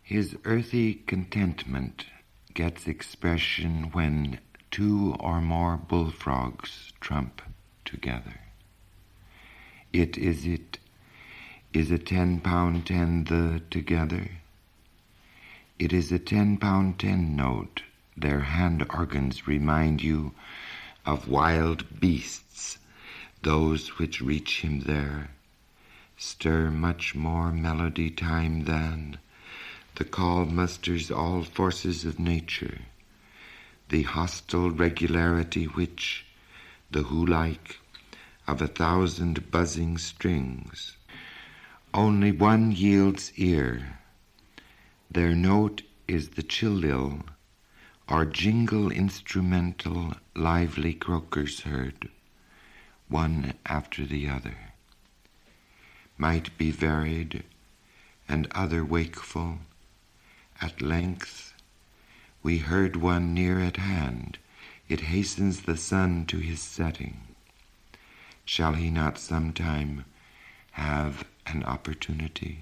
His earthy contentment gets expression when 2 or more bullfrogs trump together. It is a 10-pound 10 the together. It is a 10-pound 10 note. Their hand organs remind you of wild beasts, those which reach him there, stir much more melody time than the call musters all forces of nature, the hostile regularity which, the who-like, of 1,000 buzzing strings. Only one yields ear. Their note is the chillill, or jingle instrumental, lively croakers heard, one after the other. Might be varied, and other wakeful. At length we heard one near at hand. It hastens the sun to his setting. Shall he not sometime have an opportunity?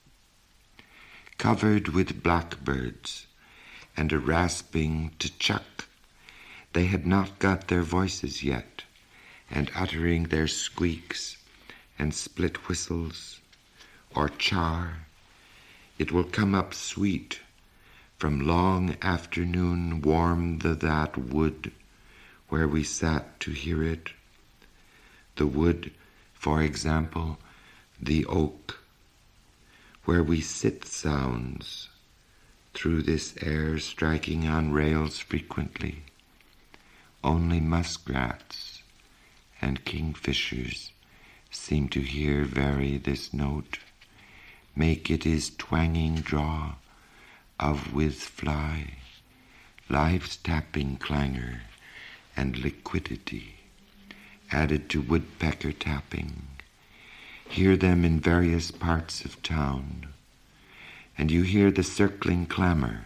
Covered with blackbirds and a rasping to-chuck, they had not got their voices yet, and uttering their squeaks and split whistles or char, it will come up sweet from long afternoon warm that wood where we sat to hear it. The wood, for example, the oak, where we sit sounds through this air striking on rails frequently. Only muskrats and kingfishers seem to hear vary this note, make it his twanging draw of with fly, life's tapping clangor and liquidity, added to woodpecker tapping. Hear them in various parts of town, and you hear the circling clangor.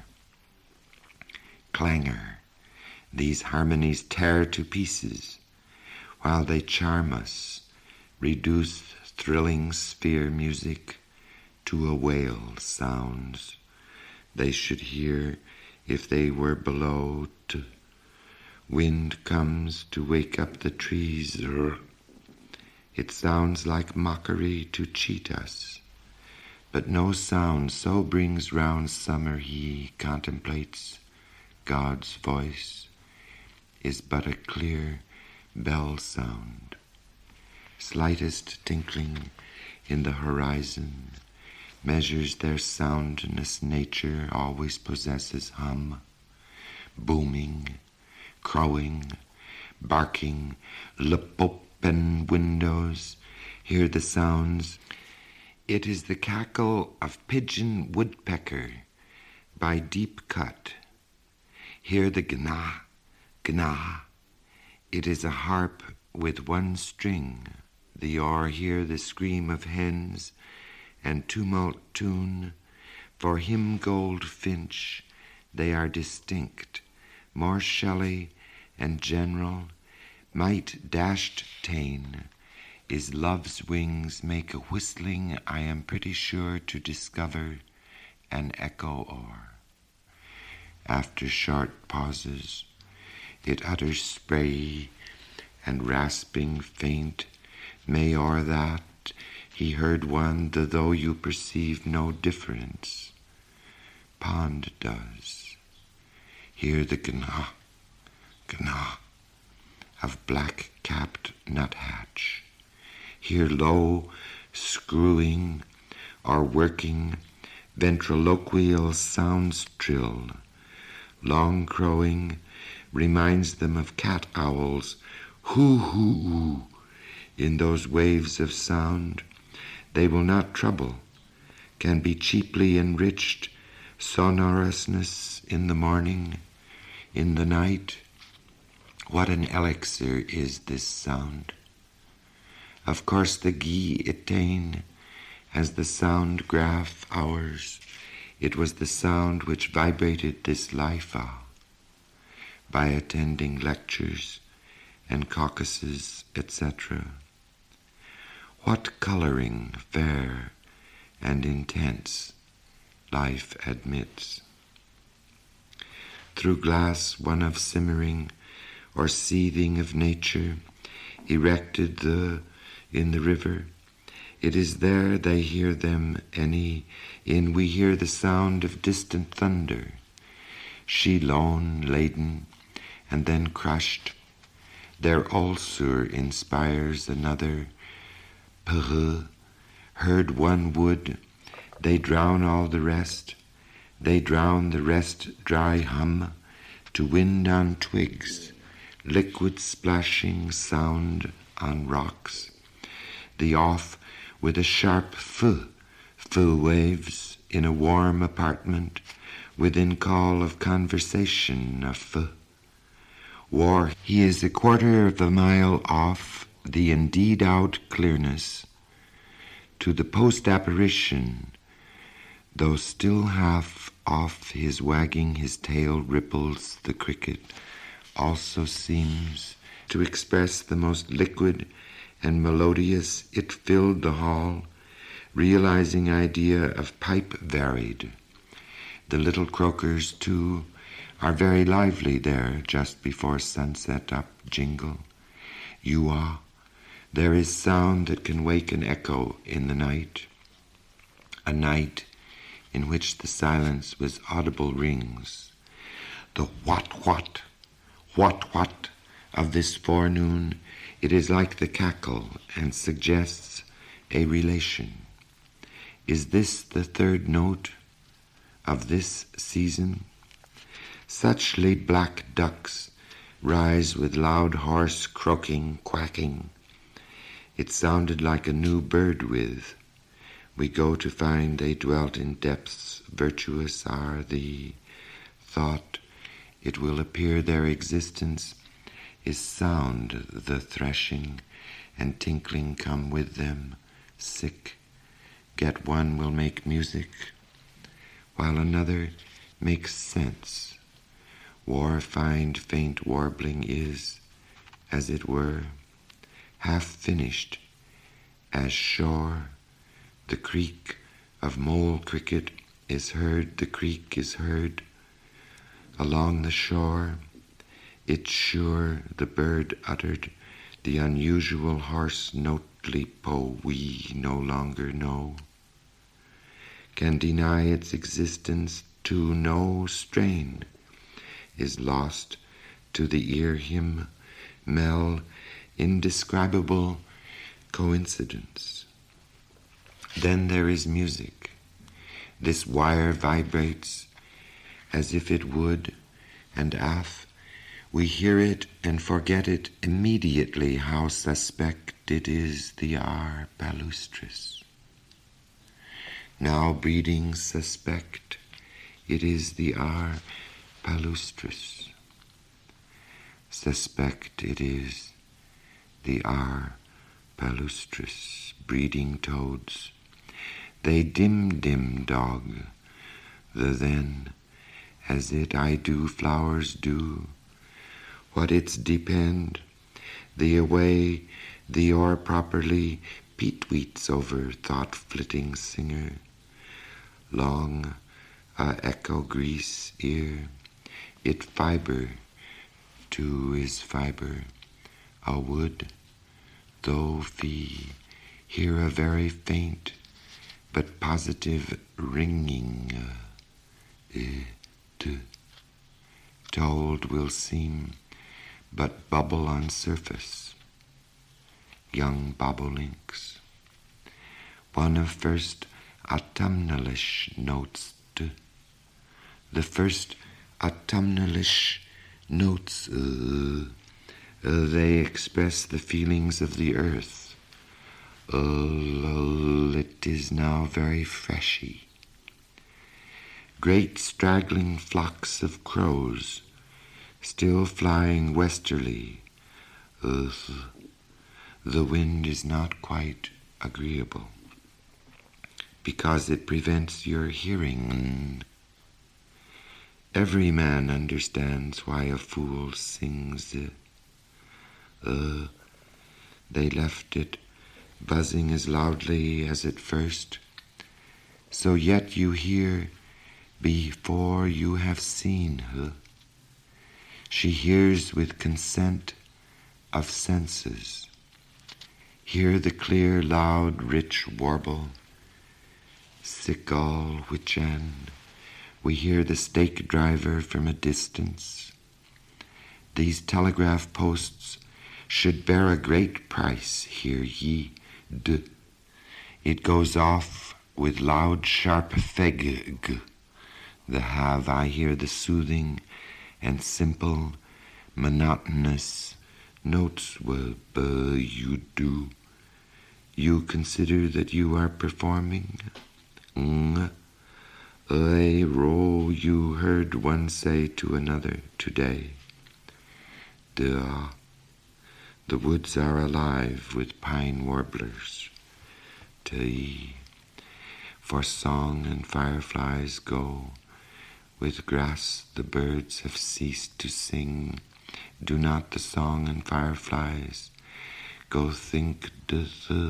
These harmonies tear to pieces, while they charm us, reduce thrilling sphere music to a wail sounds they should hear if they were below. Wind comes to wake up the trees. It sounds like mockery to cheat us, but no sound so brings round summer he contemplates. God's voice is but a clear bell sound, slightest tinkling in the horizon, measures their soundness. Nature always possesses hum, booming, crowing, barking. Lip open windows, hear the sounds. It is the cackle of pigeon woodpecker by deep cut. Hear the gna, gna. It is a harp with one string. The or hear the scream of hens and tumult tune. For him goldfinch they are distinct, more shelly and general. Might dashed tane is love's wings make a whistling I am pretty sure to discover an echo o'er. After short pauses it utters spray and rasping faint, may o'er that he heard one, though you perceive no difference. Pond does. Hear the gna, gna of black-capped nuthatch. Hear low screwing or working ventriloquial sounds trill. Long crowing reminds them of cat owls. Hoo-hoo in those waves of sound. They will not trouble, can be cheaply enriched. Sonorousness in the morning, in the night. What an elixir is this sound. Of course the gie attain as the sound graph ours. It was the sound which vibrated this life by attending lectures and caucuses, etc. What coloring fair and intense life admits. Through glass one of simmering or seething of nature, erected in the river, it is there they hear them we hear the sound of distant thunder, she lone, laden, and then crushed. Their ulcer inspires another, heard one wood, they drown all the rest, they drown the rest dry hum, to wind on twigs, liquid splashing sound on rocks, the off with a sharp waves in a warm apartment, within call of conversation of war. He is a quarter of a mile off the indeed out clearness, to the post-apparition, though still half off his wagging his tail ripples the cricket, also seems to express the most liquid and melodious. It filled the hall, realizing idea of pipe varied. The little croakers, too, are very lively there just before sunset up jingle. You are. There is sound that can wake an echo in the night. A night in which the silence with audible rings. The what of this forenoon, it is like the cackle and suggests a relation. Is this the third note of this season? Suchly black ducks rise with loud hoarse croaking, quacking. It sounded like a new bird with. We go to find they dwelt in depths, virtuous are the thought. It will appear their existence is sound, the threshing and tinkling come with them, sick. Get one will make music, while another makes sense. War find faint warbling is, as it were, half finished, as shore. The creak of mole cricket is heard, the creak is heard. Along the shore, it's sure the bird uttered the unusual hoarse notely po we no longer know. Can deny its existence to no strain, is lost to the ear him, indescribable coincidence. Then there is music. This wire vibrates as if it would, and we hear it and forget it immediately, how suspect it is the R. palustris. Now breeding suspect, it is the R. palustris. Suspect it is the R. palustris, breeding toads. They dim dog, the then, as it I do flowers do, what it's depend, the away, the or properly, peat-weets over thought flitting singer, long echo grease ear, it fiber, too is fiber, a wood, though fee, hear a very faint, but positive ringing, told will seem, but bubble on surface, young bobolinks. One of first autumnalish notes, the first autumnalish notes, they express the feelings of the earth. It is now very freshy. Great straggling flocks of crows, still flying westerly. The wind is not quite agreeable, because it prevents your hearing. Every man understands why a fool sings. They left it buzzing as loudly as at first, so yet you hear before you have seen her. She hears with consent of senses. Hear the clear, loud, rich warble, sickall whichan. We hear the stake driver from a distance. These telegraph posts should bear a great price, hear ye, d. It goes off with loud, sharp feg, the have. I hear the soothing and simple, monotonous notes. Well, you do. You consider that you are performing? Ro, you heard one say to another today. The woods are alive with pine warblers. Te, for song and fireflies go. With grass the birds have ceased to sing. Do not the song and fireflies go think the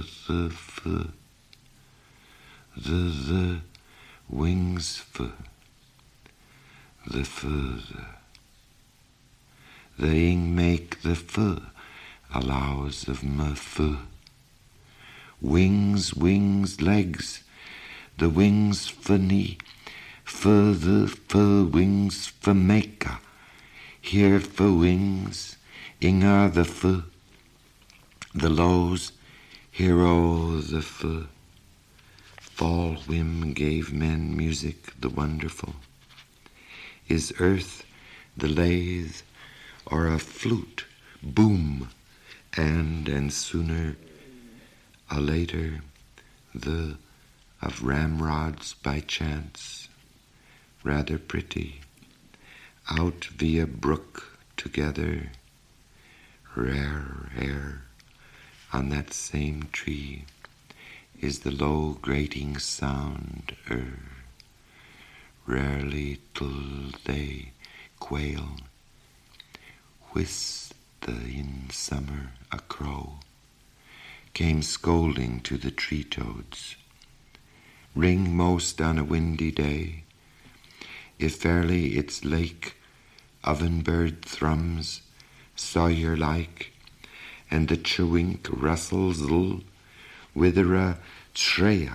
wings the further. The ing make the allows of my wings, legs, the wings for knee, further for wings for maker, here for wings, inga the lows, hero the fall whim gave men music the wonderful. Is earth the lathe or a flute, boom, and sooner a later the of ramrods by chance, rather pretty, out via brook together, rare air, on that same tree is the low grating sound, rarely till they quail, whist in summer a crow came scolding to the tree toads, ring most on a windy day, if fairly its lake oven-bird thrums, sawyer-like, and the chewink rustles withera treya,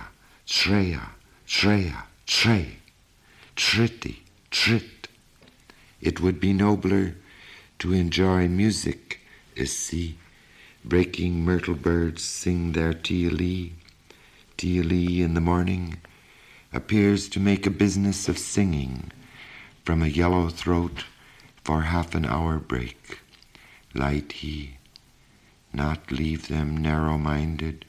tre, tritty, trit. It would be nobler to enjoy music, see, breaking myrtle birds sing their tealee. Tealee in the morning appears to make a business of singing from a yellow throat for half an hour break. Light he, not leave them narrow-minded.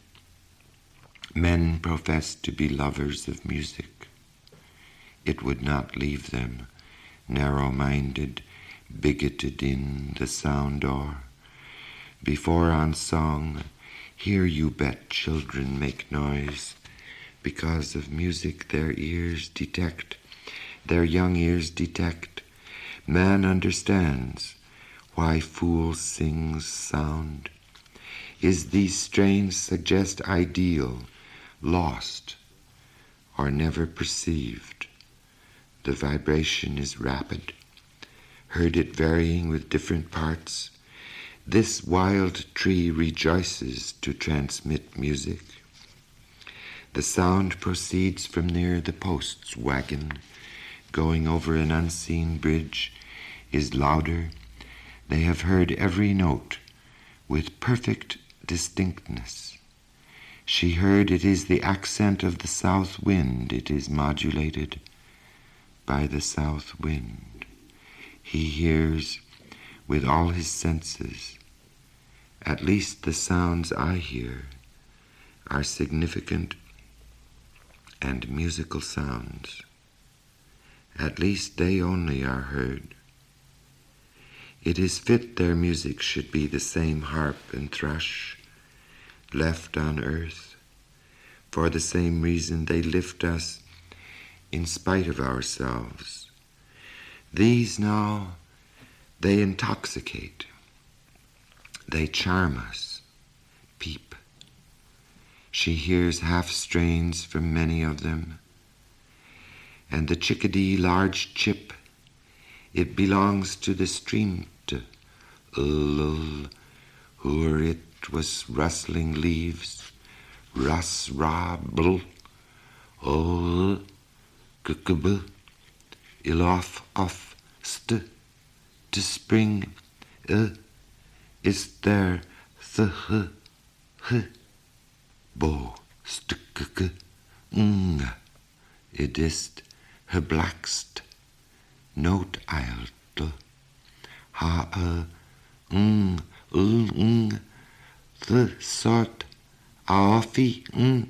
Men profess to be lovers of music. It would not leave them narrow-minded, bigoted in the sound or. Before on song, here you bet children make noise, because of music their ears detect, their young ears detect. Man understands why fool sings sound. Is these strains suggest ideal, lost, or never perceived? The vibration is rapid, heard it varying with different parts. This wild tree rejoices to transmit music. The sound proceeds from near the post's wagon, going over an unseen bridge, is louder. They have heard every note with perfect distinctness. She heard it is the accent of the south wind. It is modulated by the south wind. He hears with all his senses. At least the sounds I hear are significant and musical sounds. At least they only are heard. It is fit their music should be the same harp and thrush left on earth. For the same reason they lift us in spite of ourselves. These now, they intoxicate. They charm us. Peep. She hears half strains from many of them. and the chickadee large chip, it belongs to the streamte, where it was rustling leaves, rus ra bl, kukub, ilof off st, to spring, is there the bo stukk, it is blackst, note eilte, ha the sort afi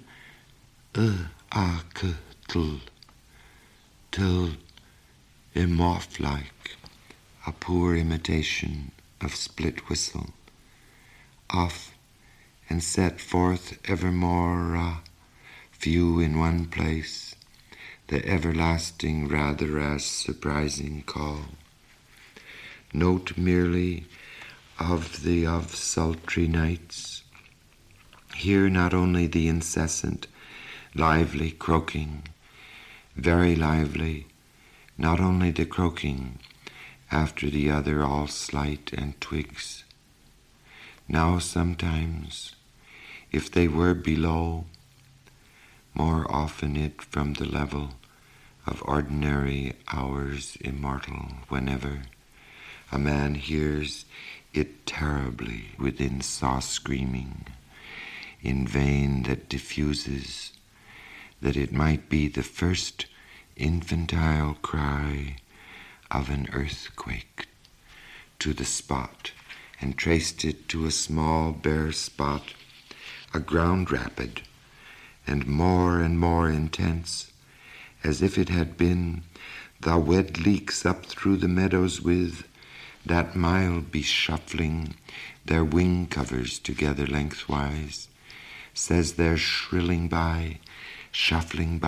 akutl, till off like a poor imitation of split whistle, off and set forth evermore few in one place, the everlasting rather as surprising call. Note merely of sultry nights. Hear not only the incessant, lively croaking, very lively, not only the croaking, after the other all slight and twigs. Now sometimes, if they were below, more often it from the level of ordinary hours immortal, whenever a man hears it terribly within saw screaming, in vain that diffuses, that it might be the first infantile cry of an earthquake to the spot, and traced it to a small bare spot, a ground rapid, and more intense, as if it had been the wet leaks up through the meadows with that mile be shuffling their wing covers together lengthwise, says they're shrilling by, shuffling,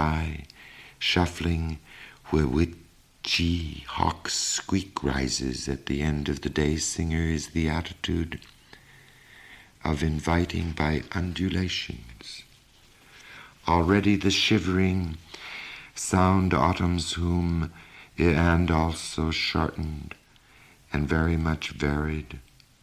where witchy hawk's squeak rises at the end of the day. Singer is the attitude of inviting by undulations. Already the shivering sound autumn's whom, and also shortened, and very much varied,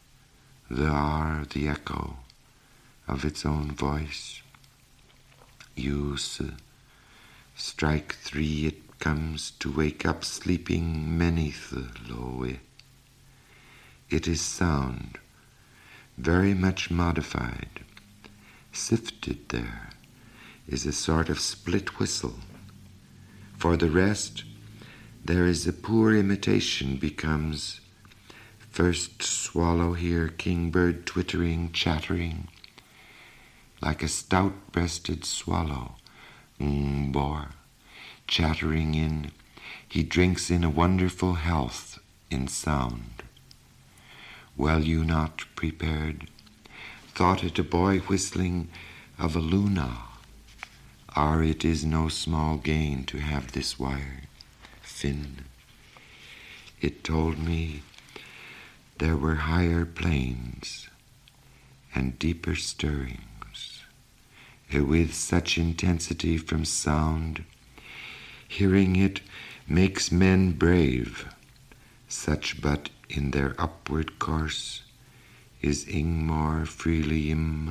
the echo of its own voice. Use strike 3, it comes to wake up sleeping manyth loe. It is sound, very much modified, sifted there, is a sort of split whistle. For the rest, there is a poor imitation becomes first swallow here, kingbird twittering, chattering, like a stout-breasted swallow, bore, chattering in, he drinks in a wonderful health in sound. Well you not prepared, thought it a boy whistling of a luna, or it is no small gain to have this wire, fin. It told me there were higher planes and deeper stirrings, with such intensity from sound, hearing it makes men brave, such but in their upward course is more freely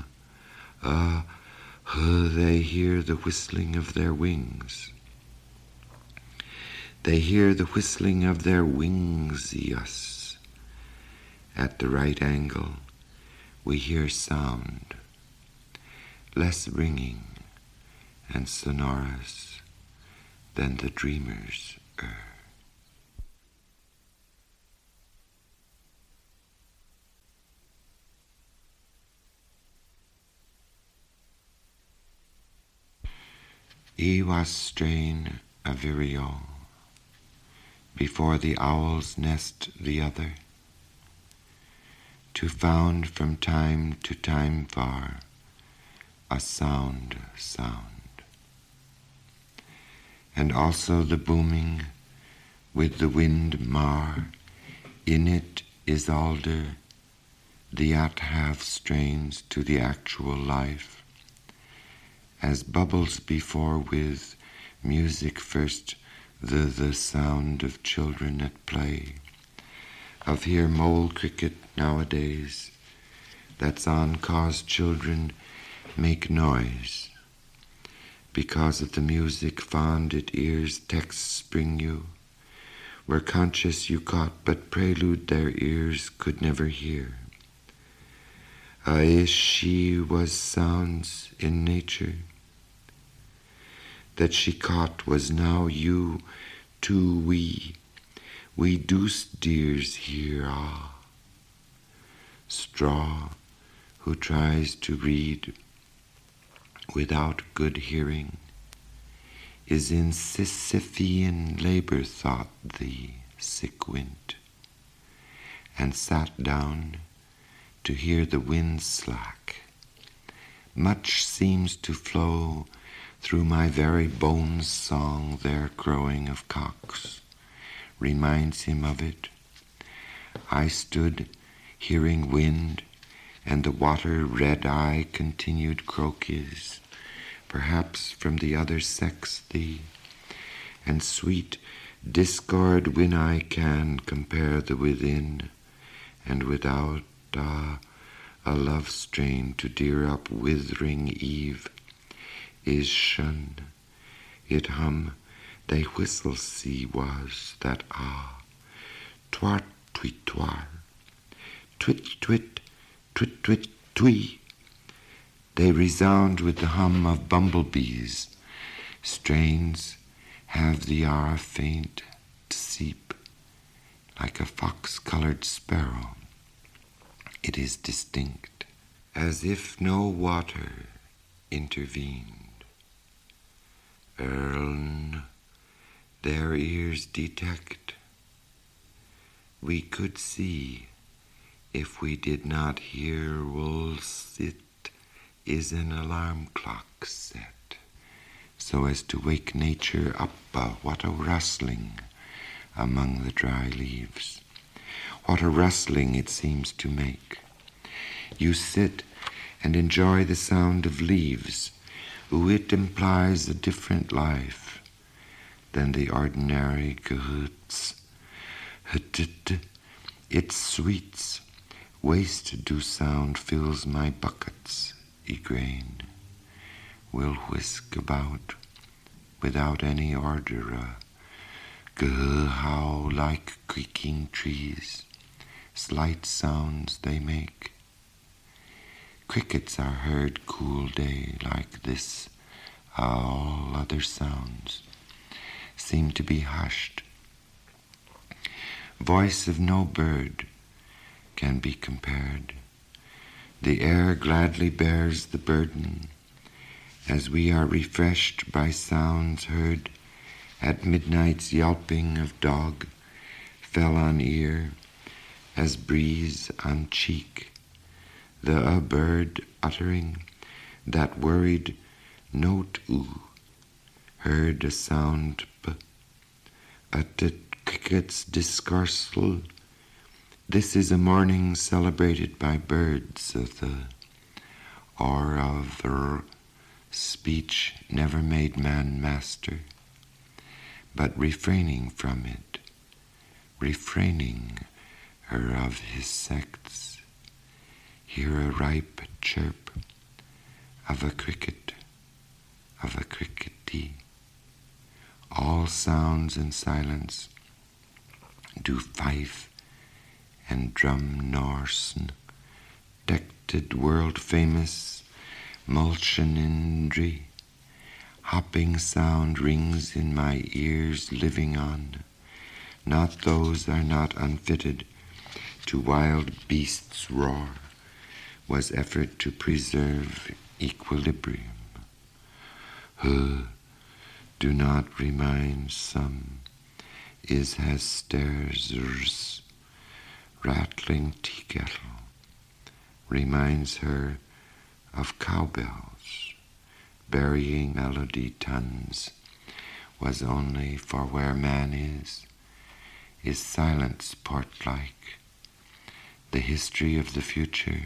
they hear the whistling of their wings. They hear the whistling of their wings, yes. At the right angle, we hear sound, less ringing and sonorous than the dreamer's ear. was strain a vireo, before the owl's nest the other, to found from time to time far a sound, and also the booming with the wind mar, in it is alder, the at half strains to the actual life, as bubbles before with music first the sound of children at play, of here mole cricket nowadays, that's on cause children make noise, because of the music fond at ears texts bring you, were conscious you caught but prelude their ears could never hear. A she was sounds in nature, that she caught was now you, too we deuce dears here, ah. Straw, who tries to read without good hearing, is in Sisyphean labor, thought the sick wind, and sat down to hear the wind slack. Much seems to flow through my very bones song, their crowing of cocks reminds him of it. I stood hearing wind, and the water red eye continued croakies, perhaps from the other sex thee, and sweet discord when I can compare the within and without a love strain to dear up withering eve is shun. It hum, they whistle see was that twart tweet twar, twit twit, twit twit twee. They resound with the hum of bumblebees. Strains have the faint to seep, like a fox-colored sparrow. It is distinct, as if no water intervened. Earln, their ears detect. We could see, if we did not hear wolves, it is an alarm clock set, so as to wake nature up. What a rustling among the dry leaves. What a rustling it seems to make. You sit and enjoy the sound of leaves, it implies a different life than the ordinary gehoots. Its sweets, waste dew sound fills my buckets, grain, will whisk about without any order, how like creaking trees, slight sounds they make. Crickets are heard cool day like this, all other sounds seem to be hushed. Voice of no bird can be compared. The air gladly bears the burden, as we are refreshed by sounds heard at midnight's yelping of dog fell on ear as breeze on cheek. The bird uttering that worried note heard a sound at the cricket's discoursal. This is a morning celebrated by birds of the or of their speech never made man master, but refraining from it, refraining her of his sects. Hear a ripe chirp of a cricket, of a cricketee. All sounds in silence do fife and drum Norsen, decked world-famous Mulchenindri. Hopping sound rings in my ears living on. Not those are not unfitted to wild beasts' roar, was effort to preserve equilibrium. Do not remind some, is Hester's rattling tea kettle, reminds her of cowbells. Burying melody tons was only for where man is silence port-like. The history of the future,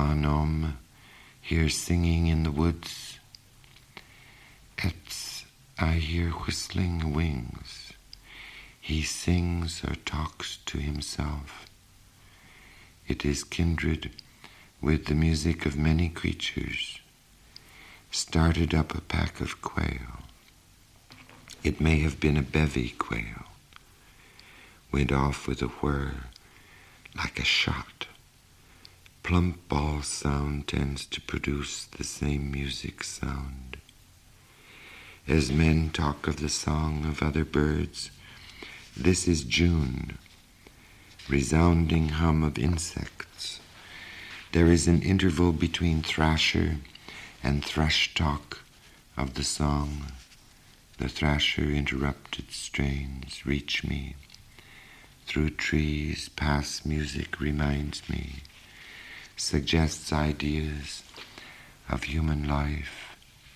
here singing in the woods, it's I hear whistling wings. He sings or talks to himself. It is kindred with the music of many creatures. Started up a pack of quail. It may have been a bevy quail. Went off with a whir, like a shot. Plump ball sound tends to produce the same music sound. As men talk of the song of other birds, this is June, resounding hum of insects. There is an interval between thrasher and thrush talk of the song. The thrasher interrupted strains reach me. Through trees, past music reminds me, suggests ideas of human life.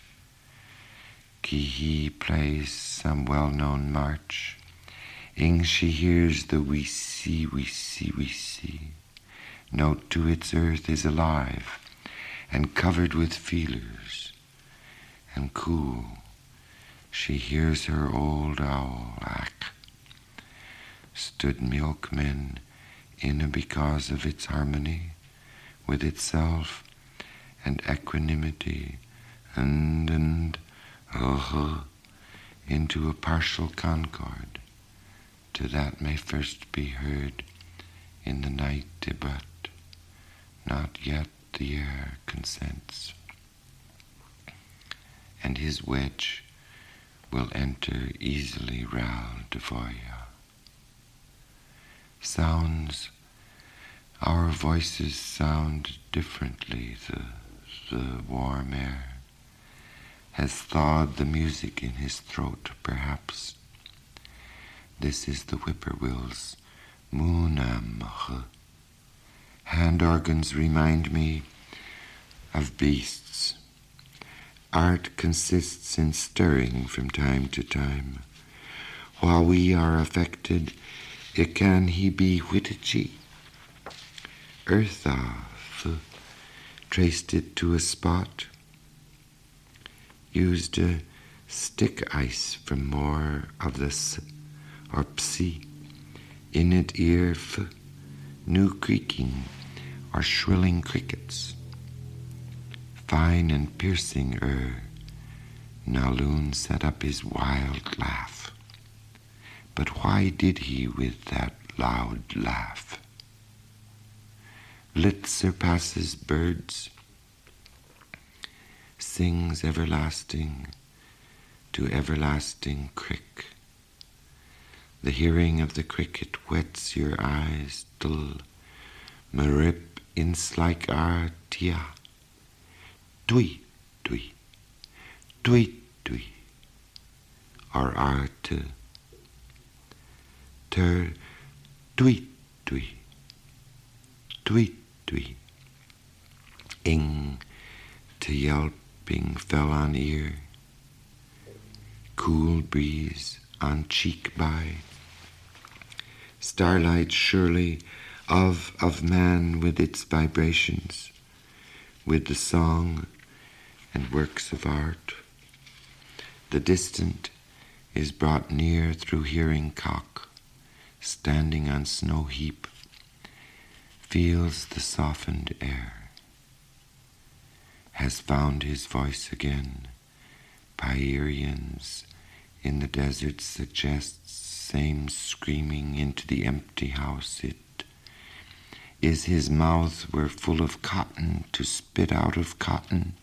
Ki-hee plays some well-known march. Ing she hears the wee-see, wee-see, wee-see. Note to its earth is alive and covered with feelers and cool. She hears her old owl lack. Stood milkmen in because of its harmony with itself and equanimity and into a partial concord. To that may first be heard in the night debut. Not yet the air consents, and his wedge will enter easily round Devoya. Sounds, our voices sound differently. The warm air has thawed the music in his throat, perhaps. This is the whippoorwill's moonamh. Hand organs remind me of beasts. Art consists in stirring from time to time. While we are affected, it can he be whittichi. Eartha traced it to a spot. Used a stick ice from more of the s or psi. In it ear f, new creaking or shrilling crickets. Fine and piercing Naloon set up his wild laugh. But why did he with that loud laugh? Lit surpasses birds, sings everlasting to everlasting crick. The hearing of the cricket wets your eyes till merip inslike ar tia. Tui, tui, tui, tui, or ar te. Ter, tui, tui, tui, tui. Ing, to yelping fell on ear. Cool breeze on cheek by. Starlight surely of man with its vibrations, with the song and works of art. The distant is brought near through hearing cock, standing on snow heap, feels the softened air, has found his voice again. Pierians in the desert suggests same screaming into the empty house. It is his mouth were full of cotton to spit out of cotton.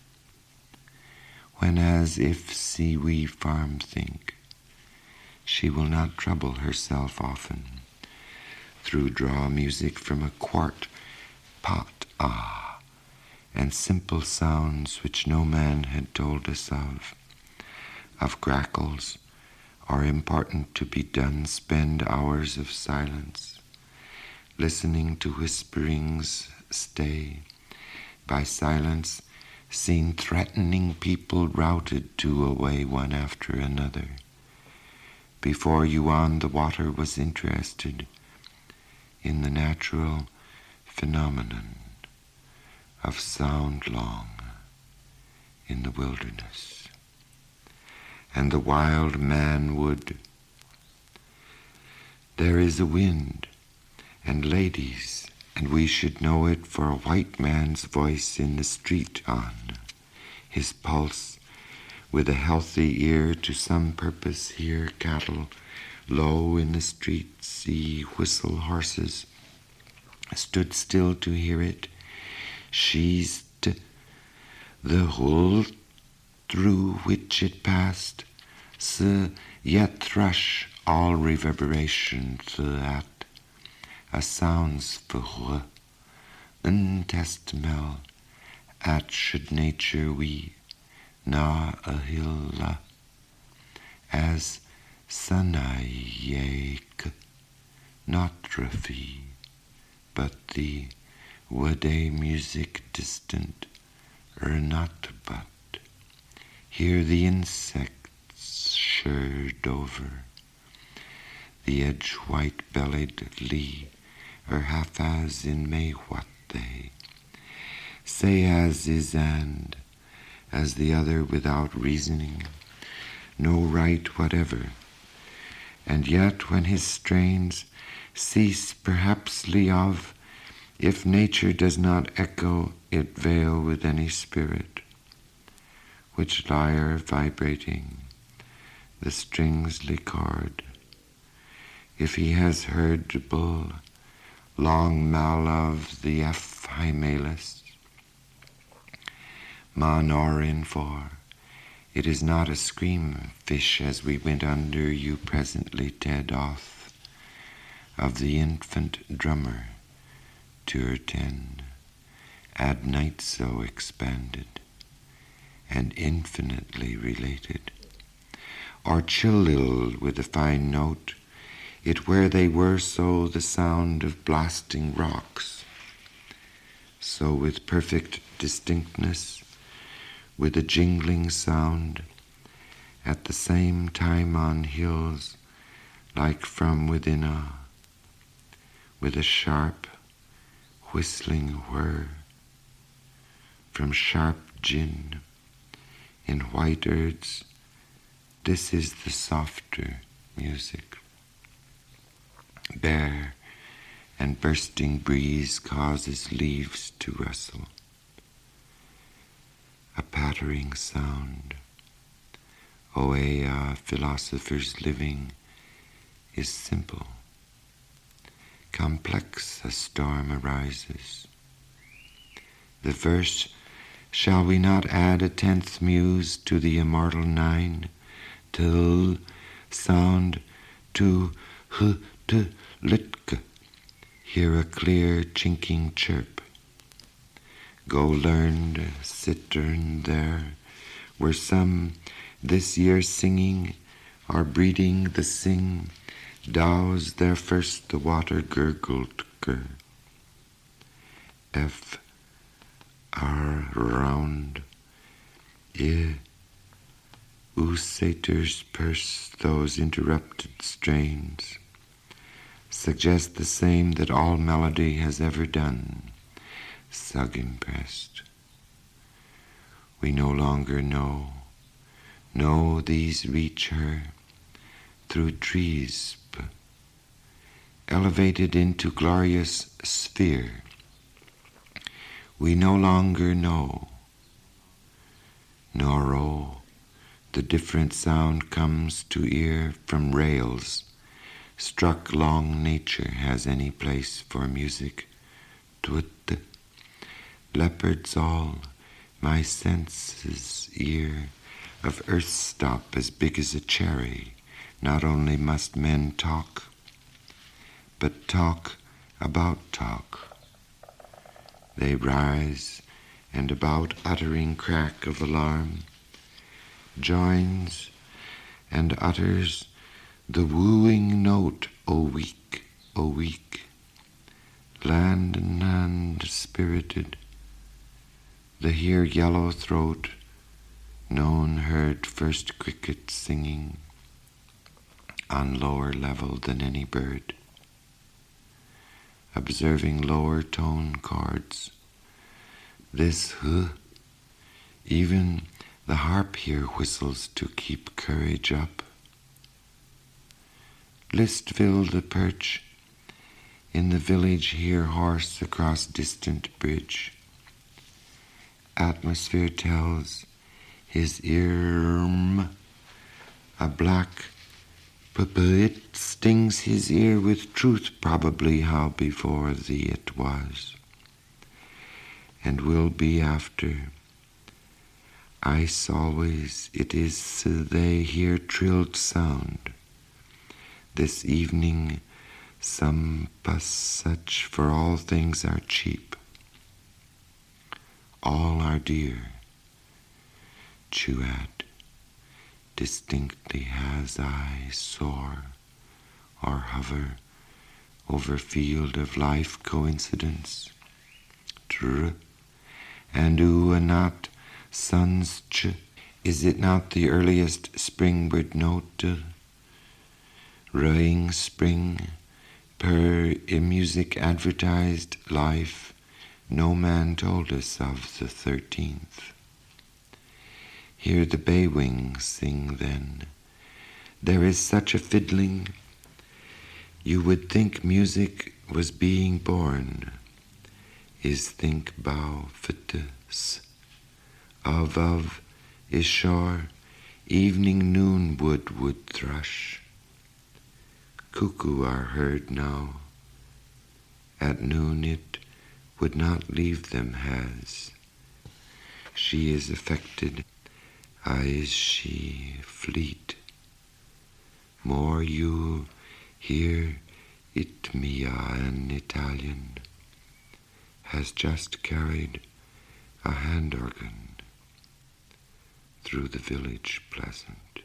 When as if see we farm think, she will not trouble herself often, through draw music from a quart pot, and simple sounds which no man had told us of grackles, or important to be done, spend hours of silence, listening to whisperings, stay, by silence, seen threatening people routed two away one after another. Before Yuan the water was interested in the natural phenomenon of sound long in the wilderness. and the wild man would. There is a wind, and ladies, and we should know it for a white man's voice in the street on, his pulse, with a healthy ear to some purpose, hear cattle low in the street, see whistle horses, stood still to hear it, sheathed the hole through which it passed, yet thrush all reverberation that a sounds for een testmel at should nature we na a hilla as sanayek not Rafi, but the wade music distant not but hear the insects shirred over the edge white-bellied lee, or half as in May what they say as is and as the other without reasoning, no right whatever, and yet when his strains cease perhapsly of, if nature does not echo it veil with any spirit, which lyre vibrating the stringsly chord, if he has heard the bull long mal of the F. hymalus, Manorin for, it is not a scream fish as we went under you presently Ted off of the infant drummer to her 10, ad night so expanded and infinitely related, or chillil with a fine note, it where they were so the sound of blasting rocks, so with perfect distinctness, with a jingling sound, at the same time on hills, like from within with a sharp whistling whir, from sharp gin, in white earths, this is the softer music. Bare and bursting breeze causes leaves to rustle. A pattering sound. Oea, philosophers living, is simple. Complex a storm arises. The verse, shall we not add a 10th muse to the immortal 9, till sound to h, litke, hear a clear chinking chirp. Go learned cittern there, where some this year singing are breeding the sing, dows there first the water gurgled gur. F R round satyrs purse those interrupted strains, suggest the same that all melody has ever done, sug impressed. We no longer know these reach her through trees, elevated into glorious sphere. We no longer know, nor the different sound comes to ear from rails, struck long nature has any place for music. Twit, leopards all, my senses ear, of earth stop as big as a cherry. Not only must men talk, but talk about talk. They rise, and about uttering crack of alarm, joins and utters the wooing note, O weak, land and spirited, the here yellow throat, known heard first cricket singing on lower level than any bird, observing lower tone chords. This even The harp here whistles to keep courage up. Listville the perch, in the village hear horse across distant bridge. Atmosphere tells his earm a black it stings his ear with truth, probably how before thee it was, and will be after. Ice always it is they hear trilled sound. This evening some such, for all things are cheap. All are dear. Chuad distinctly has I soar or hover over field of life coincidence. Dr and not sun's ch. Is it not the earliest springbird note? Raying spring per in music advertised life. No man told us of the 13th. Hear the bay wings sing then. There is such a fiddling, you would think music was being born. Is think bow fitus of is shore, evening noon wood thrush. Cuckoo are heard now. At noon it would not leave them has. She is affected. Is she fleet? More you hear it mia, an Italian, has just carried a hand organ through the village pleasant.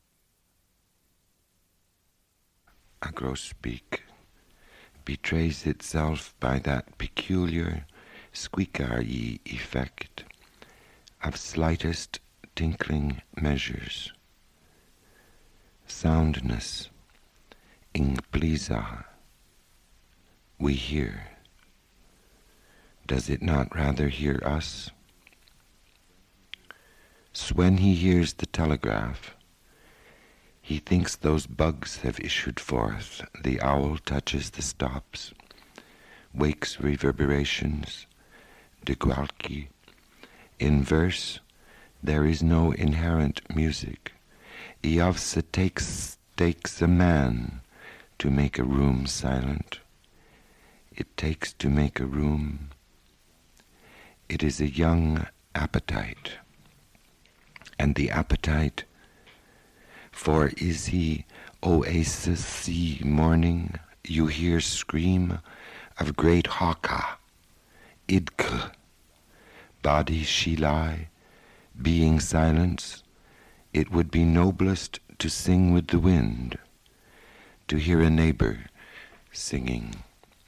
A grosbeak betrays itself by that peculiar squeaky effect of slightest tinkling measures. Soundness, ingplisa, we hear. Does it not rather hear us? When he hears the telegraph, he thinks those bugs have issued forth. The owl touches the stops, wakes reverberations, de qualche. In verse, there is no inherent music. Iavsa takes a man to make a room silent. It takes to make a room. It is a young appetite. And the appetite for is he oasis sea morning, you hear scream of great haka, idk, body she lie, being silence. It would be noblest to sing with the wind, to hear a neighbor singing.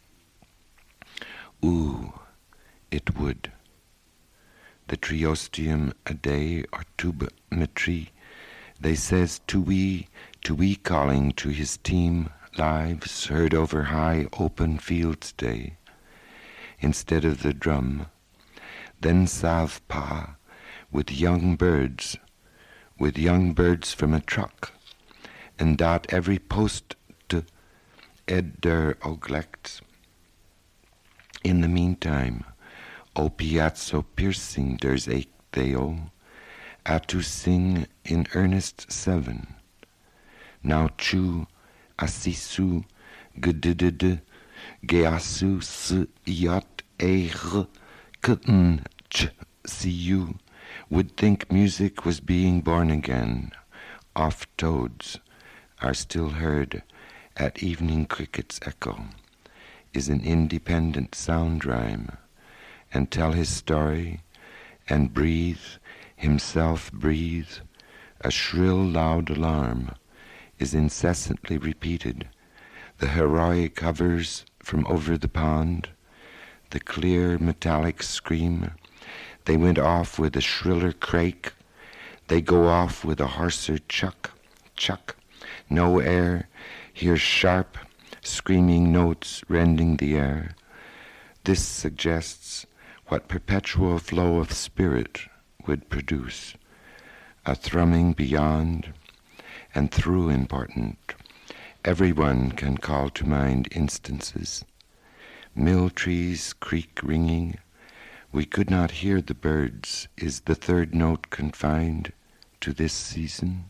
Ooh, it would. The triostium a day or tubometry, they says to we calling to his team lives heard over high open fields day, instead of the drum. Then savpa with young birds from a truck, and dat every post to ed der oglect. In the meantime, o piazzo piercing ders eik theo, to sing in earnest 7. Now chu asisu gedidid geasu s yat eir kutn ch see you would think music was being born again. Oft toads are still heard at evening cricket's echo, is an independent sound rhyme, and tell his story, and breathe, himself breathe, a shrill loud alarm is incessantly repeated. The heroic hovers from over the pond, the clear metallic scream. They went off with a shriller crake. They go off with a hoarser chuck, chuck. No air, hear sharp, screaming notes rending the air. This suggests what perpetual flow of spirit would produce. a thrumming beyond and through important. Everyone can call to mind instances. Mill trees creak ringing. We could not hear the birds. Is the third note confined to this season?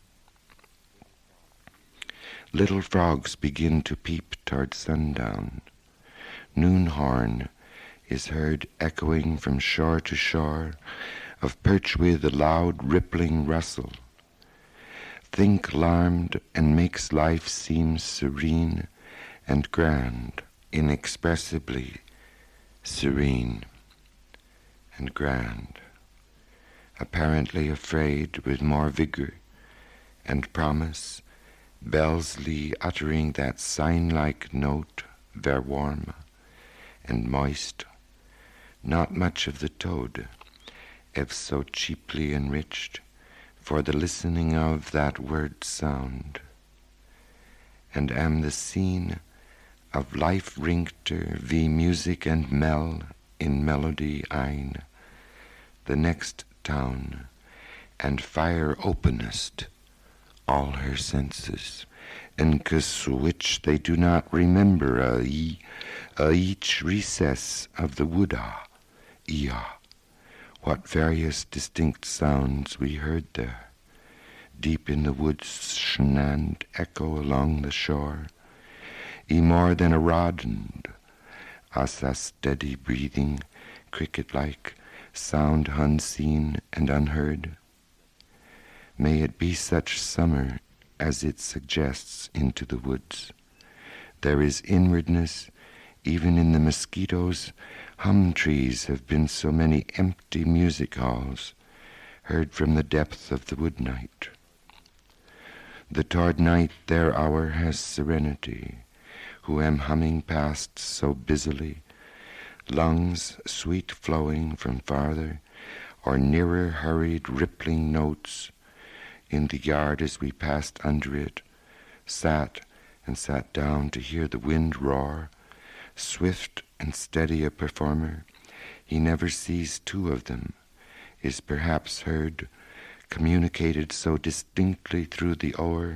Little frogs begin to peep toward sundown. Noon horn is heard echoing from shore to shore, of perch with a loud rippling rustle. Think alarmed and makes life seem serene and grand, inexpressibly serene and grand. Apparently afraid with more vigor and promise, Bellsley uttering that sign-like note, verwarm and moist, not much of the toad, if so cheaply enriched, for the listening of that word sound, and am the scene of life rinkter wie music and mel in melody ein, the next town, and fire openest all her senses, and which they do not remember each recess of the wooda, what various distinct sounds we heard there, deep in the woods schnand echo along the shore, more than a rod, and us a steady breathing, cricket-like, sound unseen and unheard. May it be such summer as it suggests into the woods. There is inwardness even in the mosquitoes. Hum trees have been so many empty music halls, heard from the depth of the wood night. The toward night their hour has serenity, who am humming past so busily, lungs sweet flowing from farther or nearer hurried rippling notes. In the yard as we passed under it, sat down to hear the wind roar, swift and steady a performer. He never sees two of them, is perhaps heard, communicated so distinctly through the oar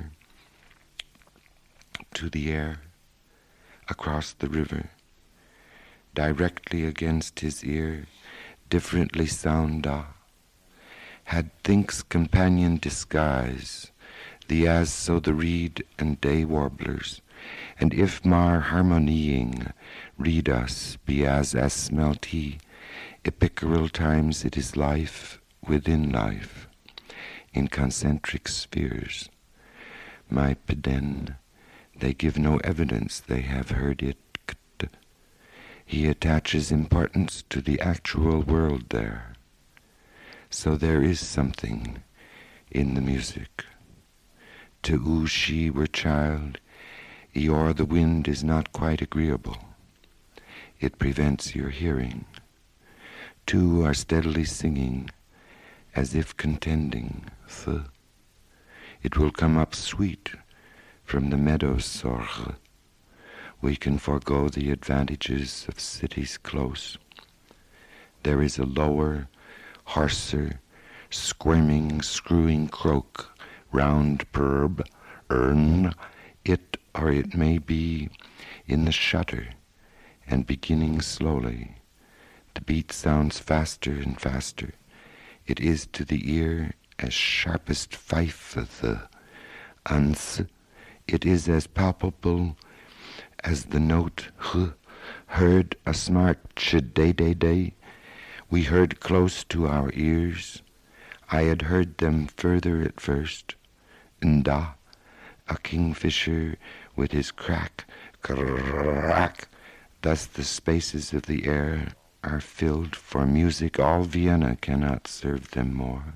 to the air, across the river, directly against his ear, differently sounda, had think's companion disguise, the as so the reed and day warblers, and if mar harmonying, read us be as smelt he, epicural times it is life within life, in concentric spheres. My peden, they give no evidence they have heard it. He attaches importance to the actual world there. So there is something in the music. To who she were child, or the wind is not quite agreeable. It prevents your hearing. Two are steadily singing, as if contending. It will come up sweet from the meadows, sorge. We can forego the advantages of cities close. There is a lower, harsher, squirming, screwing croak, round perb, earn, it or it may be in the shutter, and beginning slowly. The beat sounds faster and faster. It is to the ear as sharpest fife of the ans. It is as palpable as the note heard a smart ch-day-day-day. We heard close to our ears. I had heard them further at first. Nda, a kingfisher with his crack, crack. Thus the spaces of the air are filled, for music all Vienna cannot serve them more.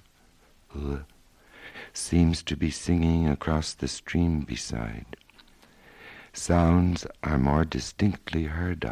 Seems to be singing across the stream beside. Sounds are more distinctly heard.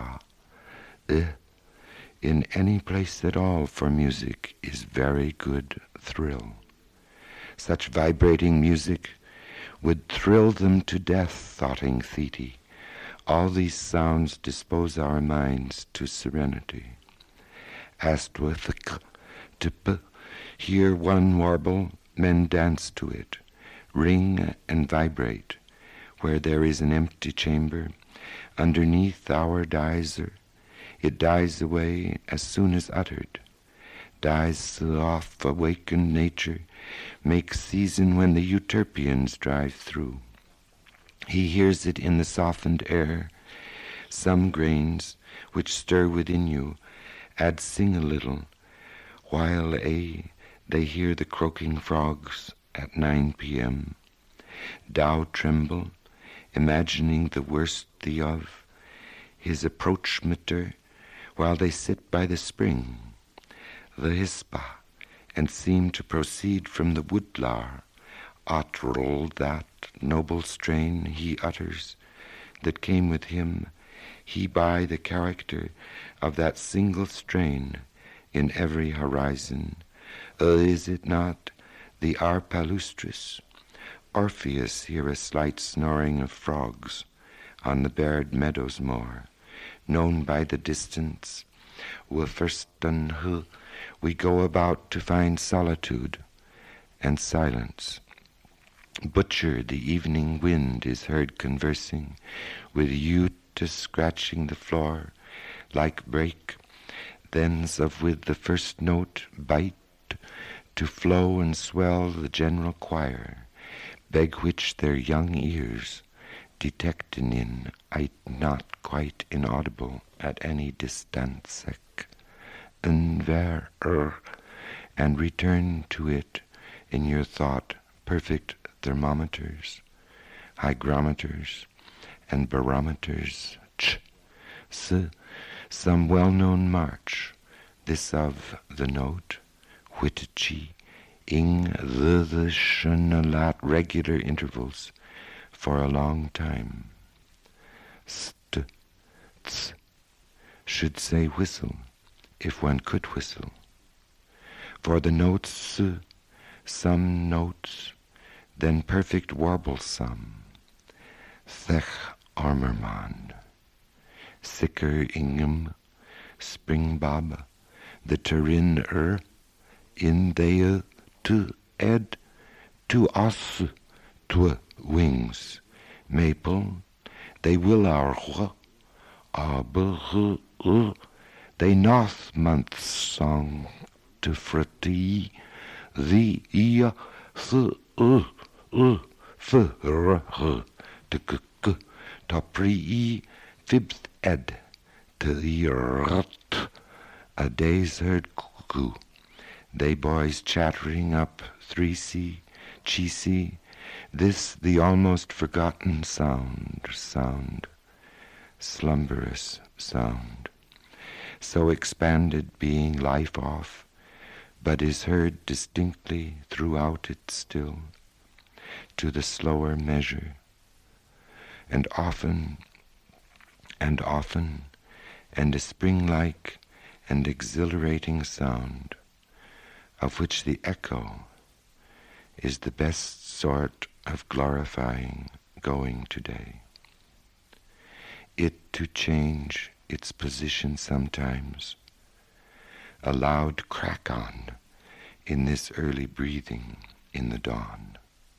In any place at all, for music is very good thrill. Such vibrating music would thrill them to death, thoughting Theti. All these sounds dispose our minds to serenity. Asked with the k to p, hear one warble, Men dance to it, ring and vibrate, where there is an empty chamber. Underneath our dizer, it dies away as soon as uttered. Dies off awakened nature, makes season when the Utopians drive through. He hears it in the softened air. Some grains which stir within you add sing a little, while they hear the croaking frogs at 9 p.m. Thou tremble, imagining the worst thee of his approachmeter, while they sit by the spring, the hispa, and seem to proceed from the woodlar, otterl, that noble strain he utters, that came with him, he by the character of that single strain in every horizon. Is it not the Arpalustris? Orpheus hear a slight snoring of frogs on the bared meadows more, known by the distance. We go about to find solitude and silence. Butcher, the evening wind is heard conversing, with Euta scratching the floor like brake, thens of with the first note bite to flow and swell the general choir, beg which their young ears detectin in, not quite inaudible at any distance sec, and return to it in your thought perfect thermometers, hygrometers, and barometers, some well-known march, this of the note, whitchi, ing the at regular intervals for a long time. St, ts, should say whistle, if one could whistle. For the notes, some notes, then perfect warble some. Thech armerman, sicker ingem, springbob, the terin in they to ed, to us, to wings, maple, they will our they north month song to frati, the ia, to pre fibs ed, to the a day's heard cuckoo, they boys chattering up 3C, Chisi, this the almost forgotten sound, slumberous sound, so expanded being life off, but is heard distinctly throughout it still, to the slower measure, and often, and a spring-like and exhilarating sound, of which the echo is the best sort of glorifying going today. It to change its position sometimes, a loud crack-on in this early breathing in the dawn.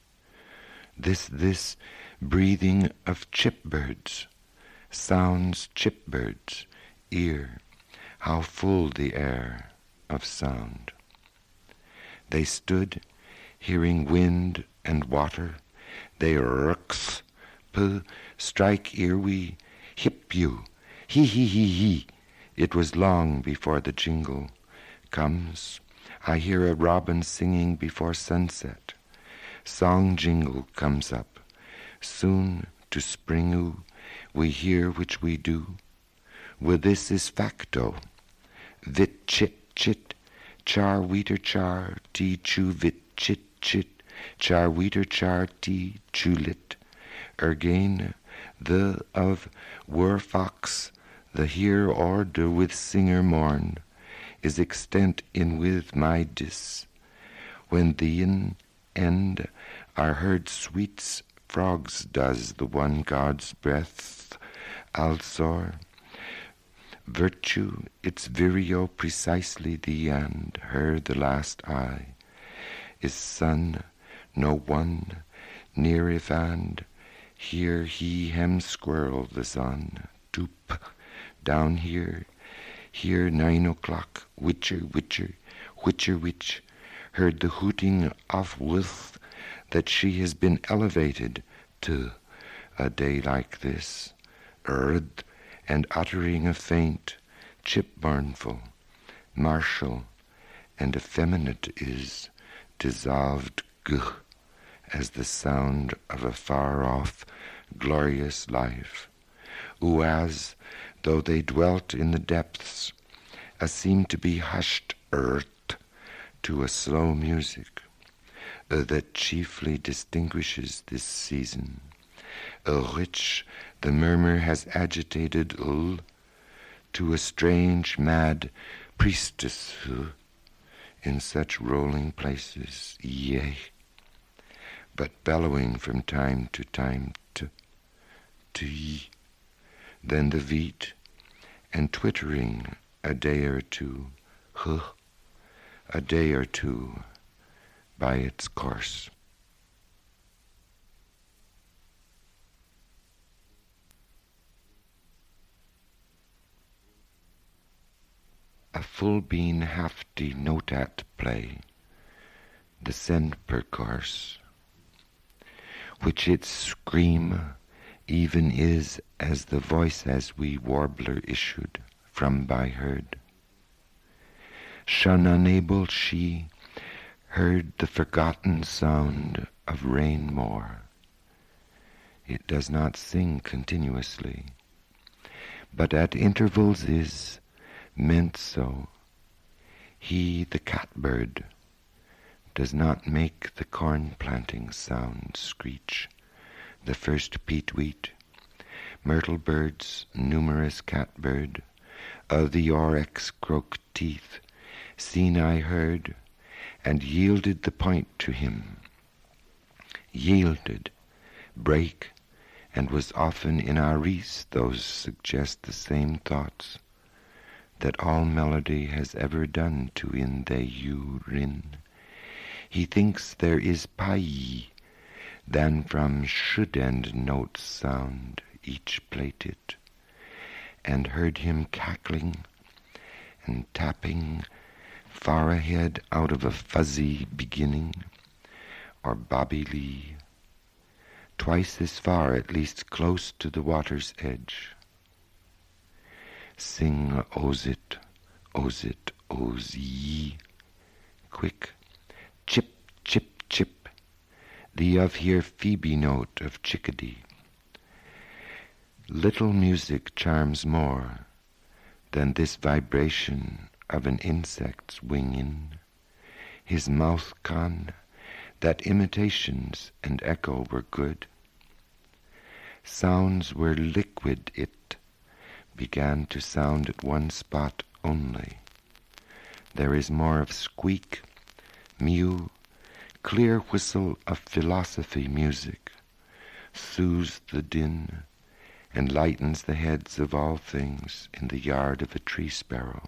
This breathing of chipbirds, sounds chipbirds, ear, how full the air of sound. They stood, hearing wind and water, they rux, strike ear we, hip you, he. It was long before the jingle comes. I hear a robin singing before sunset. Song jingle comes up. Soon to springu we hear which we do. With this is facto. Vit chit, char weeter char, ti chu vit chit, char weeter char ti chu lit. Ergain the of were fox, the here order with singer mourn, is extent in with my dis. When the in end are heard sweets, frogs does the one God's breath, alzor. Virtue, its virio precisely thee and her the last eye. is sun, no one, near if and, here he hem squirrel the sun, toop, down here 9 o'clock, witcher, which, heard the hooting of Wilth that she has been elevated to a day like this, and uttering a faint, chipburnful, martial, and effeminate is dissolved as the sound of a far-off, glorious life, who as though they dwelt in the depths, seemed to be hushed earth to a slow music that chiefly distinguishes this season, which the murmur has agitated to a strange, mad priestess in such rolling places, yea, but bellowing from time to time to ye, then the veet, and twittering a day or two by its course. A full bean hafty note at play, the semper course, which its scream even is as the voice as we warbler issued from by herd. Shun unable she heard the forgotten sound of rain more. It does not sing continuously, but at intervals is meant so. He, the catbird, does not make the corn-planting sound screech, the first peat-wheat, myrtle birds, numerous catbird, of the oryx croak teeth, seen I heard, and yielded the point to him, yielded, break, and was often in our wreaths those suggest the same thoughts that all melody has ever done to in they you rin. He thinks there is pai, than from should end notes sound each plated, and heard him cackling and tapping far ahead out of a fuzzy beginning, or Bobby Lee, twice as far at least close to the water's edge. Sing ozit, oz-ye, quick, chip, chip, chip, the of here Phoebe note of chickadee. Little music charms more than this vibration of an insect's winging, his mouth con, that imitations and echo were good. Sounds were liquid it began to sound at one spot only. There is more of squeak, mew, clear whistle of philosophy music, soothes the din, and lightens the heads of all things in the yard of a tree sparrow.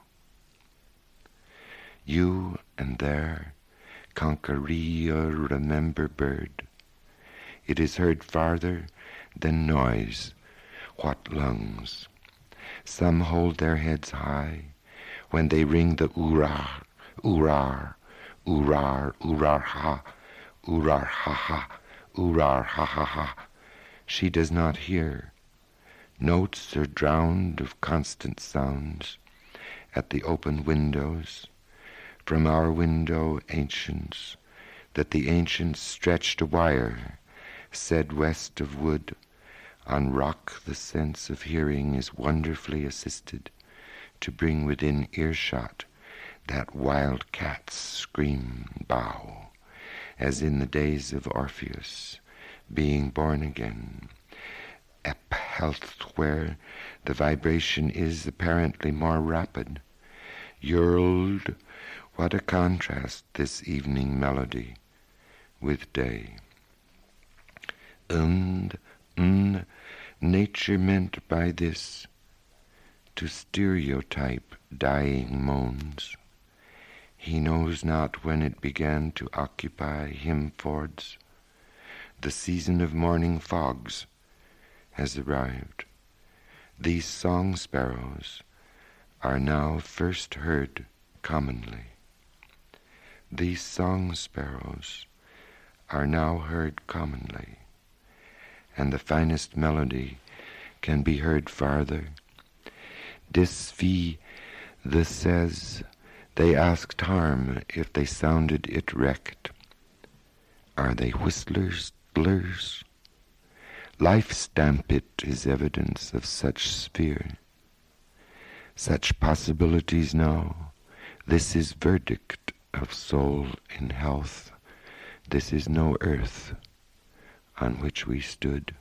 You and there, conqueree remember bird. It is heard farther than noise, what lungs. Some hold their heads high when they ring the oorar, oorar, oorar, oorar ha, oorar ha ha, oorar ha ha ha. She does not hear. Notes are drowned of constant sounds at the open windows. From our window ancients, that the ancients stretched a wire, said west of wood, on rock the sense of hearing is wonderfully assisted to bring within earshot that wild cat's scream bow, as in the days of Orpheus, being born again, health where the vibration is apparently more rapid. Yurled, what a contrast this evening melody with day. And nature meant by this to stereotype dying moans. He knows not when it began to occupy him fords. The season of morning fogs has arrived. These song sparrows are now first heard commonly. These song sparrows are now heard commonly, and the finest melody can be heard farther. Dis fie the says, they asked harm if they sounded it wrecked. Are they whistlers, blurs? Life stamp it is evidence of such sphere. Such possibilities now, this is verdict of soul in health. This is no earth on which we stood.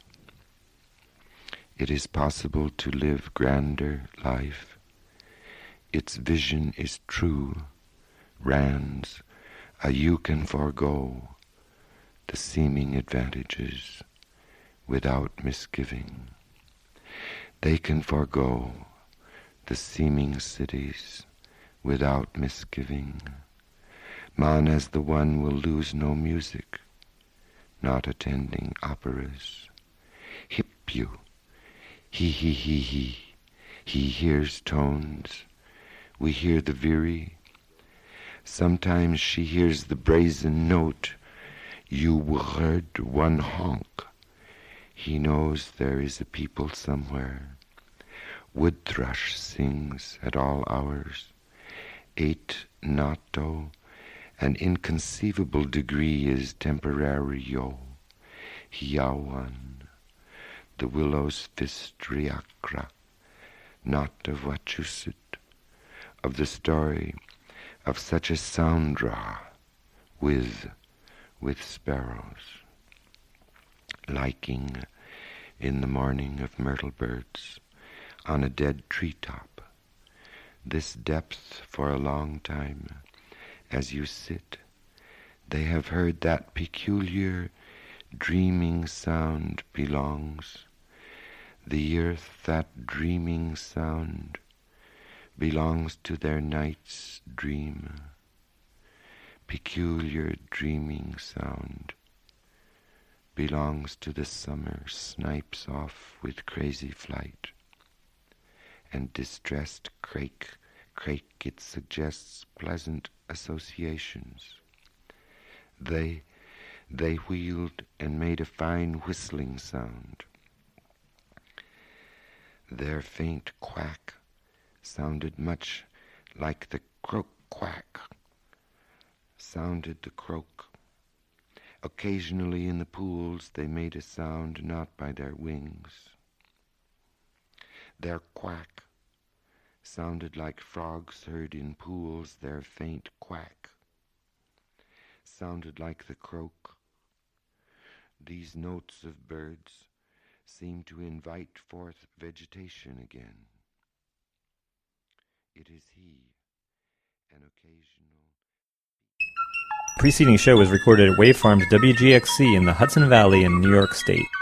It is possible to live grander life. Its vision is true. Rands, you can forego the seeming advantages without misgiving. They can forego the seeming cities without misgiving. Man as the one will lose no music, not attending operas. Hip you, he, he hears tones. We hear the Veery. Sometimes she hears the brazen note. You heard one honk. He knows there is a people somewhere. Wood thrush sings at all hours. 8 natto, an inconceivable degree is temporario. Hiawan, the willow's fist riakra, not of Wachusut, of the story of such a soundra with sparrows, liking in the morning of myrtle birds on a dead treetop, this depth for a long time. As you sit, they have heard that peculiar dreaming sound belongs. The earth, that dreaming sound, belongs to their night's dream. Peculiar dreaming sound belongs to the summer, snipes off with crazy flight. And distressed crake, it suggests pleasant associations. They wheeled and made a fine whistling sound. Their faint quack sounded much like the croak quack, sounded the croak. Occasionally in the pools they made a sound not by their wings. Their quack sounded like frogs heard in pools. Their faint quack sounded like the croak. These notes of birds seem to invite forth vegetation again. It is he, an occasional... The preceding show was recorded at Wave Farms WGXC in the Hudson Valley in New York State.